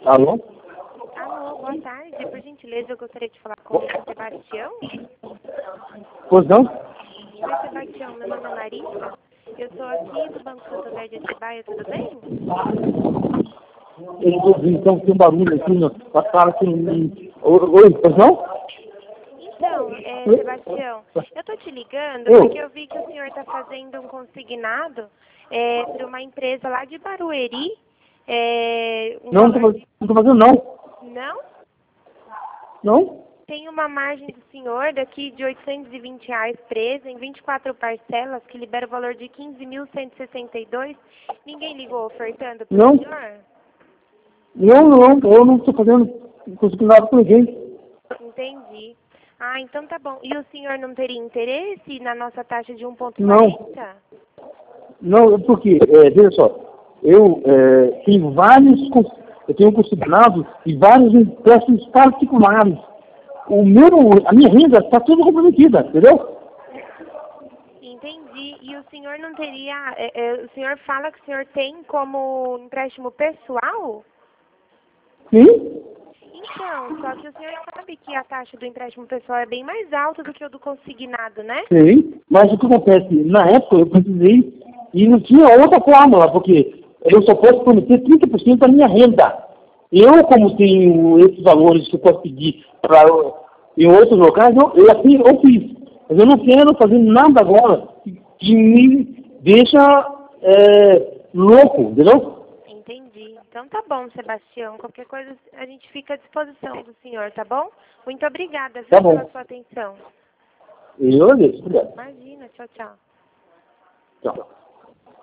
Alô? Alô, boa tarde. Por gentileza, eu gostaria de falar com o Sebastião. Pois não? Oi, Sebastião. Meu nome é Larissa. Eu sou aqui do Banco Santander de Atibaia, tudo bem? Eu estou ouvindo, então tem um barulho aqui na sala que... Oi, pois não? Então, Sebastião, eu tô te ligando porque eu vi que o senhor está fazendo um consignado para uma empresa lá de Barueri. Não estou fazendo não. Não? Não? Tem uma margem do senhor daqui de R$820 presa em 24 parcelas que libera o valor de 15.162. Ninguém ligou ofertando para o senhor? Não, eu não estou fazendo consignado com ninguém. Entendi. Ah, então tá bom. E o senhor não teria interesse na nossa taxa de 1,40? Não, porque, veja só, eu tenho consignado e vários empréstimos particulares. A minha renda está tudo comprometida, entendeu? Entendi. E o senhor não teria... o senhor fala que o senhor tem como empréstimo pessoal? Sim. Então, só que o senhor sabe que a taxa do empréstimo pessoal é bem mais alta do que o do consignado, né? Sim, mas o que acontece? Na época eu precisei e não tinha outra fórmula, porque eu só posso prometer 30% da minha renda. Eu, como tenho esses valores que eu posso pedir em outros locais, eu fiz. Mas eu não quero fazer nada agora que me deixa louco, entendeu? Entendi. Então tá bom, Sebastião. Qualquer coisa a gente fica à disposição do senhor, tá bom? Muito obrigada, viu, pela sua atenção. Eu agradeço, obrigado. Imagina, tchau, tchau. Tchau.